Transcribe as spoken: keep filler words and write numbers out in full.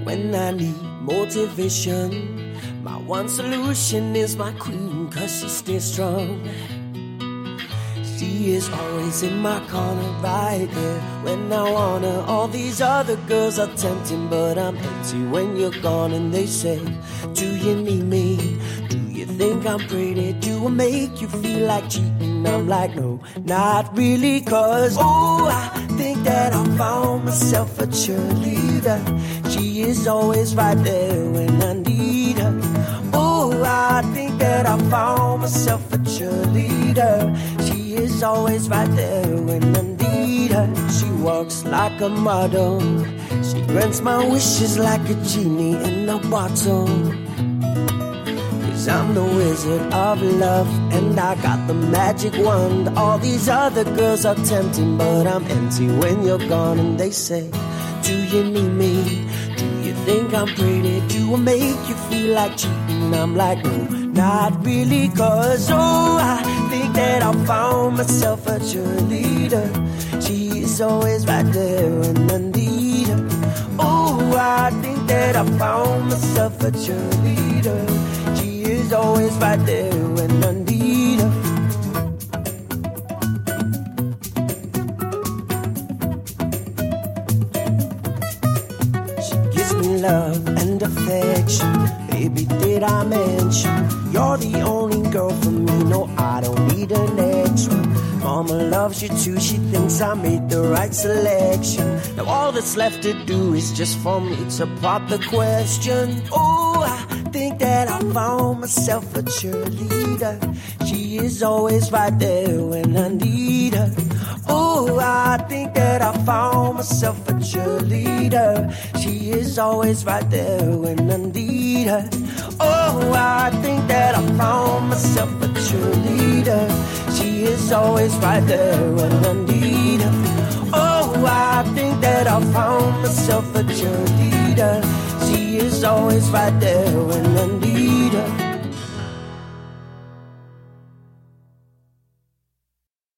when I need motivation. My one solution is my queen, cause she stays strong. She is always in my corner, right there when I want her. All these other girls are tempting, but I'm empty when you're gone. And they say, do you need me? Do you think I'm pretty? Do I make you feel like cheating? I'm like, no, not really. Cause, oh, I think that I found myself a cheerleader. She is always right there when I need her. Oh, I think that I found myself a cheerleader. She is always right there when I need her. She walks like a model. She grants my wishes like a genie in a bottle. Cause I'm the wizard of love, and I got the magic wand. All these other girls are tempting, but I'm empty when you're gone. And they say, do you need me? Do you think I'm pretty? Do I make you feel like cheating? I'm like, no, not really. Cause, oh, I think that I found myself a cheerleader. She is always right there when I need her. Oh, I think that I found myself a cheerleader. She is always right there when I need her. Love and affection, baby, did I mention you're the only girl for me? No, I don't need an extra. Mama loves you too, she thinks I made the right selection. Now all that's left to do is just for me to pop the question. Oh, I think that I found myself a cheerleader. She is always right there when I need her. Oh, I think that I found myself a cheerleader. She is always right there when I need her. Oh, I think that I found myself a cheerleader. She is always right there when I need her. Oh, I think that I found myself a cheerleader. She is always right there when I need her.